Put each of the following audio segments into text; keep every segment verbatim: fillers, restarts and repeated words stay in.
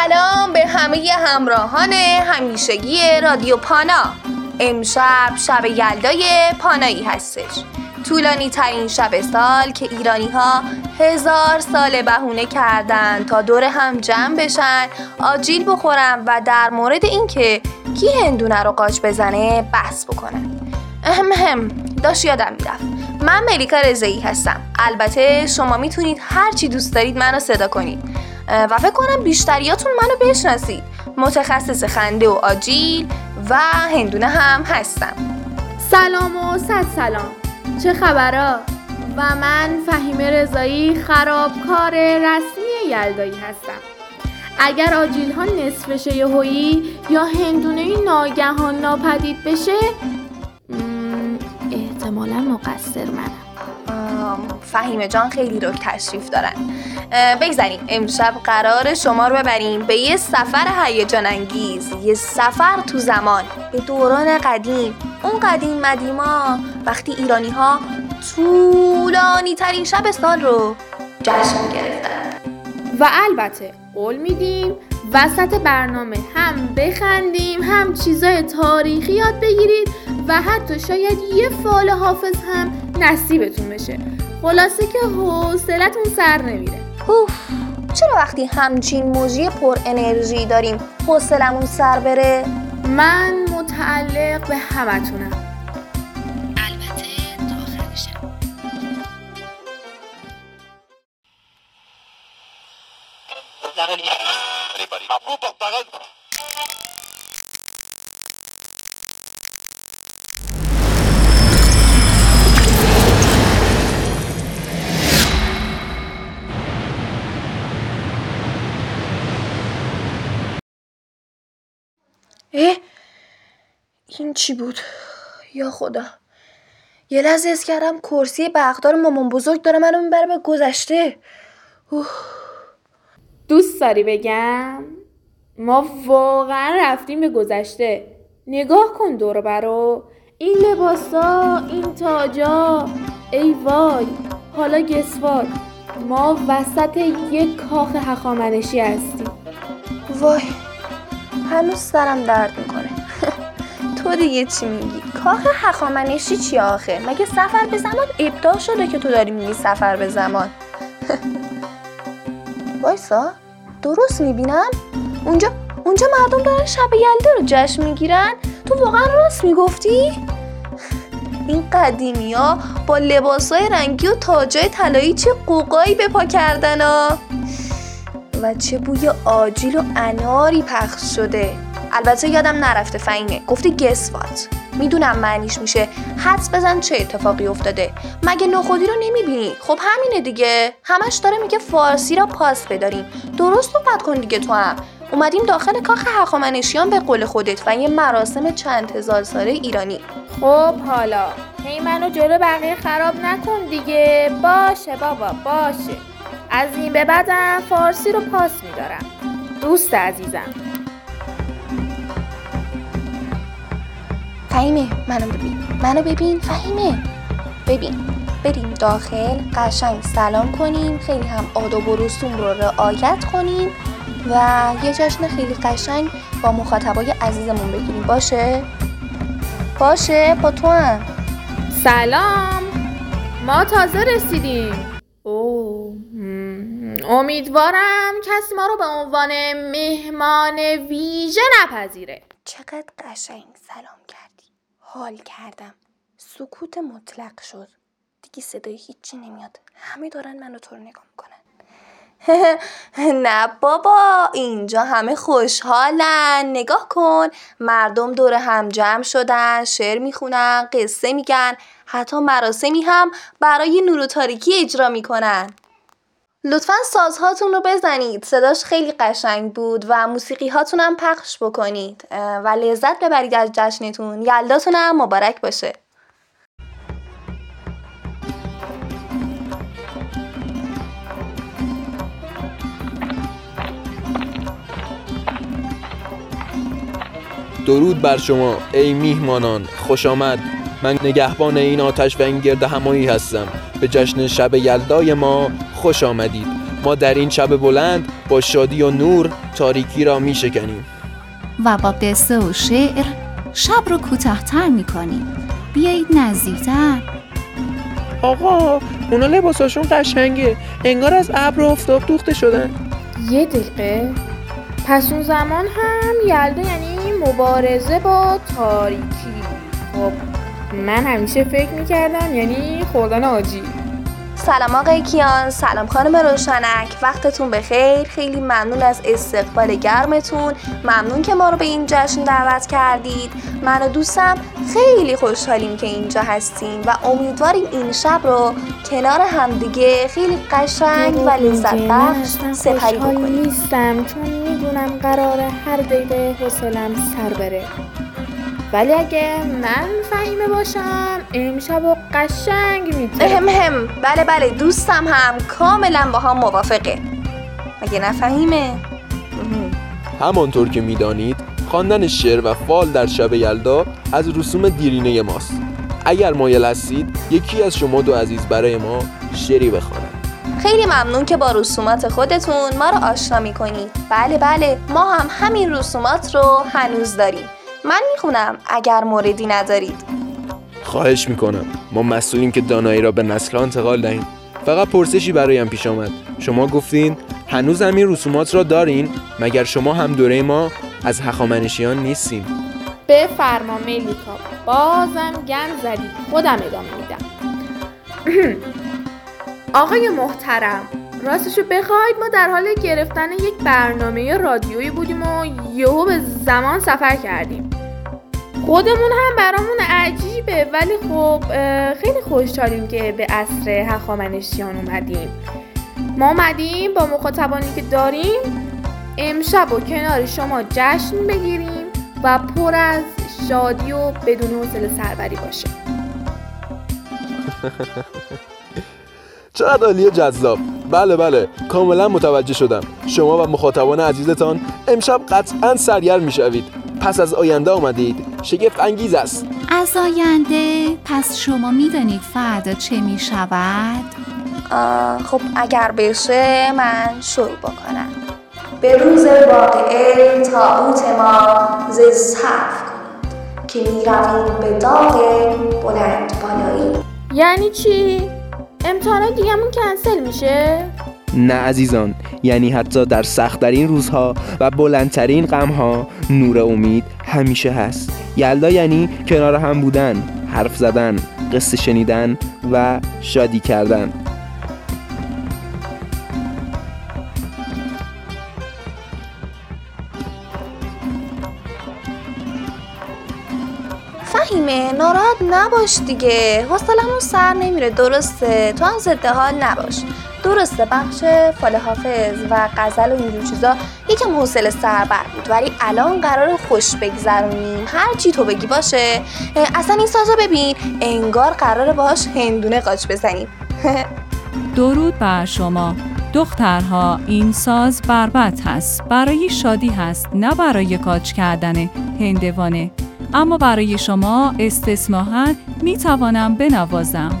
سلام به همه همراهان همیشگی رادیو پانا. امشب شب یلدای پانایی هستش، طولانی ترین شب سال که ایرانی ها هزار سال بهونه کردن تا دور هم جمع بشن، آجیل بخورن و در مورد این که کی هندونه رو قاچ بزنه بحث بکنن. اهم هم داشت یادم میرفت، من ملیکا رضایی هستم. البته شما میتونید هر چی دوست دارید منو صدا کنید و فکر کنم بیشتریاتون منو بشناسید. متخصص خنده و آجیل و هندونه هم هستم. سلام و صد سلام، چه خبرها؟ و من فهیمه رضایی، خرابکار رسمی یلدایی هستم. اگر آجیل ها نصف شه یهویی یا هندونه ناگهان ناپدید بشه، احتمالا مقصر منم. فهیمه جان خیلی رو تشریف دارن. بگذاریم امشب قرار شما رو ببریم به یه سفر هیجان انگیز، یه سفر تو زمان به دوران قدیم. اون قدیم مدیما وقتی ایرانی ها طولانی ترین شب سال رو جشن گرفتن. و البته قول میدیم وسط برنامه هم بخندیم، هم چیزای تاریخی یاد بگیرید و حتی شاید یه فال حافظ هم نصیبتون بشه. خلاصه که حوصلتون سر نمیره. اوف، چرا وقتی همچین موجی پر انرژی داریم حوصلمون سر بره؟ من متعلق به همتونم. البته تا آخرشم. اه؟ این چی بود؟ یا خدا، یه لحظه حس کردم کرسی بغدار مامان بزرگ داره منو میبره به گذشته. اوه. دوست داری بگم؟ ما واقعا رفتیم به گذشته. نگاه کن دور برو، این لباسا، این تاجا، ای وای. حالا گسواد، ما وسط یک کاخ هخامنشی هستیم. وای، هنوز سرم درد میکنه. تو دیگه چی میگی؟ کاخ هخامنشی چی آخه؟ مگه سفر به زمان ابداع شده که تو داری میگی سفر به زمان؟ وایسا، درست میبینم؟ اونجا اونجا مردم دارن شب یلدا رو جشن میگیرن؟ تو واقعا راست میگفتی؟ این قدیمی ها با لباسای رنگی و تاجای طلایی چه قوقایی به پا کردن ها. و چه بوی آجیل و اناری پخش شده. البته یادم نرفته فهیمه، گفتی گسوات. میدونم معنیش میشه حدس بزن چه اتفاقی افتاده. مگه نخودی رو نمیبینی؟ خب همینه دیگه، همش داره میگه فارسی را پاس بداریم. درست صحبت کن دیگه. تو هم اومدیم داخل کاخ هخامنشیان به قول خودت و یه مراسم چند هزار ساله ایرانی. خب حالا هی منو جلو بقیه خراب نکن دیگه. باشه بابا باشه، از این به بعدم فارسی رو پاس میدارم. دوست عزیزم. فهیمه منو ببین، منو ببین فهیمه. ببین، بریم داخل، قشنگ سلام کنیم، خیلی هم آداب و رسوم رو رعایت کنیم و یه جشن خیلی قشنگ با مخاطبای عزیزمون بگیریم. باشه؟ باشه با تو هم. سلام، ما تازه رسیدیم. اوه، امیدوارم کسی ما رو به عنوان مهمان ویژه نپذیره. چقدر قشنگ سلام کردی، حال کردم. سکوت مطلق شد دیگه، صدای هیچی نمیاد، همه دارن منو تو رو نگاه میکنن. نه بابا، اینجا همه خوشحالن. نگاه کن، مردم دور هم جمع شدن، شعر میخونن، قصه میگن، حتی مراسمی هم برای نور و تاریکی اجرا میکنن. لطفاً سازهاتون رو بزنید، صداش خیلی قشنگ بود و موسیقی هاتون هم پخش بکنید و لذت ببرید از جشنتون. یلداتون هم مبارک باشه. درود بر شما ای میهمانان، خوش آمد. من نگهبان این آتش و این گرد همایی هستم. به جشن شب یلدای ما خوش آمدید. ما در این شب بلند با شادی و نور تاریکی را می شکنیم و با قصه و شعر شب رو کوتاه‌تر می‌کنیم. بیایید نزدیکتر. آقا اونا لباساشون قشنگه، انگار از ابر و آفتاب دوخته شدن. یه دقیقه، پس اون زمان هم یلدا یعنی مبارزه با تاریکی. خب من همیشه فکر میکردم یعنی خوردن آجی. سلام آقای کیان، سلام خانم روشنک، وقتتون بخیر. خیلی ممنون از استقبال گرمتون، ممنون که ما رو به این جشن دعوت کردید. من و دوستم خیلی خوشحالیم که اینجا هستیم و امیدواریم این شب رو کنار همدیگه خیلی قشنگ و لذت بخش سپری بکنیم. نیستم چون میدونم قراره هر دقیقه حوصله‌ام سر بره، ولی اگه من فهیمه باشم امشب و قشنگ میتونم. هم هم بله بله دوستم هم کاملا با هم موافقه. مگه نفهیمه؟ همانطور که میدانید خواندن شعر و فال در شب یلدا از رسوم دیرینه ماست. اگر مایل هستید یکی از شما دو عزیز برای ما شعری بخواند. خیلی ممنون که با رسومات خودتون ما رو آشنا میکنید. بله بله ما هم همین رسومات رو هنوز داریم. من میخونم اگر موردی ندارید. خواهش میکنم، ما مسئولیم که دانایی را به نسل‌ها انتقال دهیم. فقط پرسشی برایم پیش آمد. شما گفتین هنوز همین رسومات را دارین؟ مگر شما هم دوره ما از هخامنشیان نیستیم؟ بفرما ملیکا، بازم گند زدی. خودم ادامه میدم. آقای محترم، راستشو بخواید ما در حال گرفتن یک برنامه رادیویی بودیم و یهو به زمان سفر کردیم. خودمون هم برامون عجیبه، ولی خب خیلی خوشحالیم که به عصر هخامنشیان اومدیم. ما اومدیم با مخاطبانی که داریم امشب و کنار شما جشن بگیریم و پر از شادی و بدون حوصله سربری باشه. چقدر عالی و جذاب. بله بله کاملا متوجه شدم. شما و مخاطبان عزیزتان امشب قطعا سرگرم میشوید. پس از آینده آمدید. شگفت انگیز است. از آینده؟ پس شما میدانید فردا چه میشود؟ خب اگر بشه من شروع بکنم. به روز واقعه تابوت ما زز حرف کنید که میرویم به داغ بلند بالایی. یعنی چی؟ امتحانات دیگه‌مون کنسل میشه؟ نه عزیزان، یعنی حتی در سخت‌ترین روزها و بلندترین غم‌ها نور امید همیشه هست. یلدا یعنی کنار هم بودن، حرف زدن، قصه شنیدن و شادی کردن. فهیمه ناراحت نباش دیگه، حوصله‌مون سر نمیره. درسته تو هم ضد حال نباش. درسته بخش فال حافظ و غزل و اینجور چیزا یکم حوصله سربر بود، ولی الان قرار خوش بگذرونیم. هر چی تو بگی باشه. اصلا این سازو ببین انگار قراره باهاش هندونه قاچ بزنیم. درود بر شما دخترها. این ساز بربط هست، برای شادی هست، نه برای قاچ کردن هندوانه. اما برای شما استثناً می توانم بنوازم.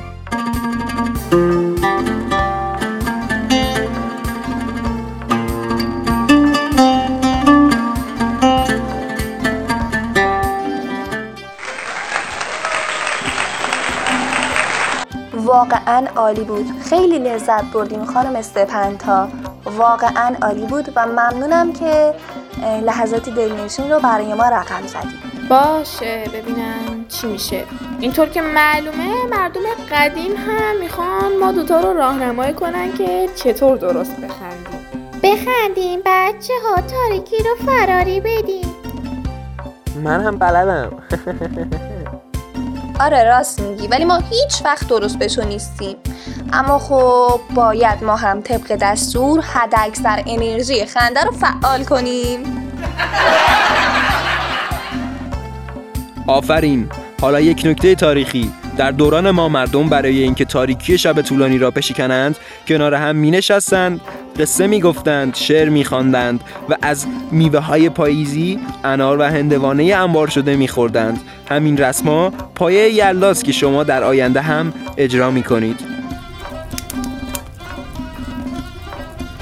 واقعا عالی بود. خیلی لذت بردیم خانم استپنتا. واقعا عالی بود و ممنونم که لحظاتی دلنشین رو برای ما رقم زدید. باشه ببینم چی میشه. اینطور که معلومه مردم قدیم هم میخوان ما دوتا رو راهنمایی کنن که چطور درست بخندیم. بخندیم بچه ها، تاریکی رو فراری بدیم. من هم بلدم. آره راست میگی، ولی ما هیچ وقت درست بشو نیستیم. اما خب باید ما هم طبق دستور حداکثر انرژی خنده رو فعال کنیم. آفرین. حالا یک نکته تاریخی. در دوران ما مردم برای اینکه تاریکی شب طولانی را بشکنند کنار هم می نشستند، قصه می گفتند، شعر می خواندند و از میوه های پاییزی، انار و هندوانه انبار شده می خوردند. همین رسما پایه یلداست که شما در آینده هم اجرا می کنید.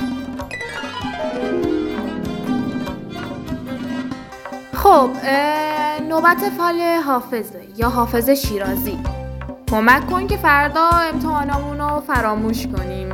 خب نوبت فال حافظه یا حافظ شیرازی. کمک کن که فردا امتحانامون رو فراموش کنیم.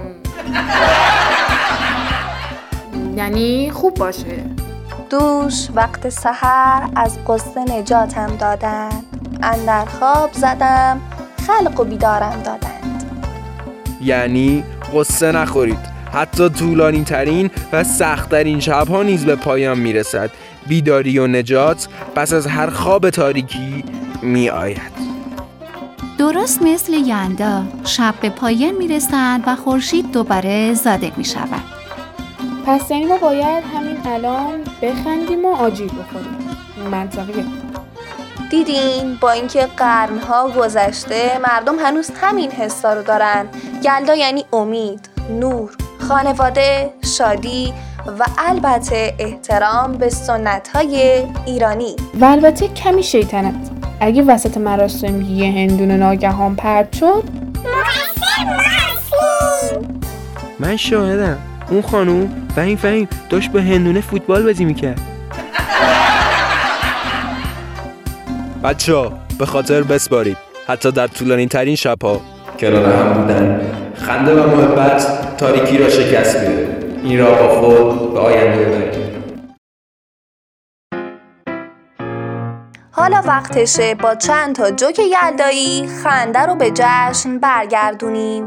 یعنی خوب باشه. دوش وقت سحر از قصه نجاتم دادند، اندر خواب زدم خلق و بیدارم دادند. یعنی قصه نخورید، حتی طولانی ترین و سخت ترین شبها نیز به پایان میرسد. بیداری و نجات پس از هر خواب تاریکی می آید. درست مثل یلدا شب به پایان میرسد و خورشید دوباره زاده می شود. پس یعنی ما باید همین الان بخندیم و آجیل بخوریم. منطقیه. دیدین با اینکه قرنها گذشته مردم هنوز همین حسا رو دارن. یلدا یعنی امید، نور، خانواده، شادی و البته احترام به سنت‌های ایرانی. و البته کمی شیطنت. اگه وسط مراسم یه هندونه ناگهان پرت شد، من شاهدم. اون خانوم فهیم فهیم داشت به هندونه فوتبال بازی میکرد. بچه‌ها به خاطر بسپارید حتی در طولانی ترین شبها کنار هم بودن، خنده و محبت تاریکی را شکست میده. این را با خود به آینده ببرید. حالا وقتشه با چند تا جوک یلدایی خنده رو به جشن برگردونیم.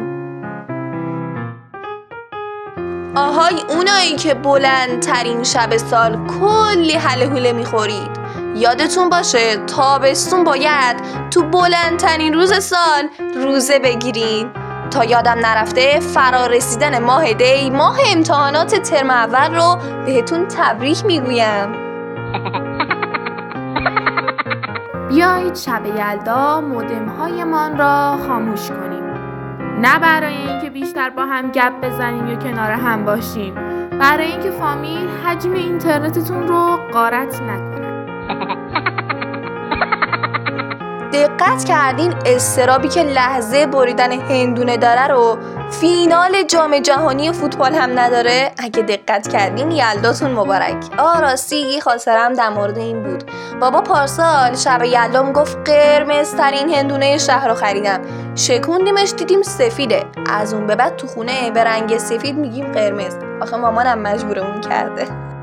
آهای اونایی که بلندترین شب سال کلی هله هوله میخورید، یادتون باشه تابستون باید تو بلندترین روز سال روزه بگیرین. تا یادم نرفته فرارسیدن ماه دی، ماه امتحانات ترم اول رو بهتون تبریک میگویم. بیایید شب یلدا مودم‌هایمان را خاموش کنیم. نه برای اینکه بیشتر با هم گپ بزنیم یا کنار هم باشیم، برای اینکه فامیل حجم اینترنتتون رو غارت نکنه. دقت کردین استرابی که لحظه بریدن هندونه داره رو فینال جام جهانی فوتبال هم نداره؟ اگه دقت کردین یلداتون مبارک. آه راستی یه خاطرم در مورد این بود. بابا پارسال شب یلدام گفت قرمز ترین هندونه شهر رو خریدم. شکوندیمش دیدیم سفیده. از اون به بعد تو خونه به رنگ سفید میگیم قرمز. آخه مامانم مجبورمون کرده.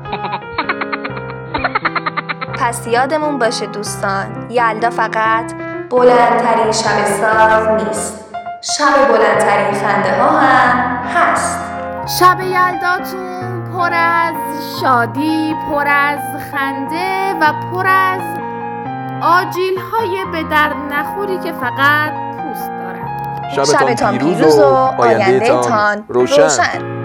پس یادمون باشه دوستان، یلدا فقط بلندترین شب سال نیست، شب بلندترین خنده ها هم هست. شب یلداتون پر از شادی، پر از خنده و پر از آجیل های به درد نخوری که فقط پوست دارن. شبتان پیروز و آینده تان روشن.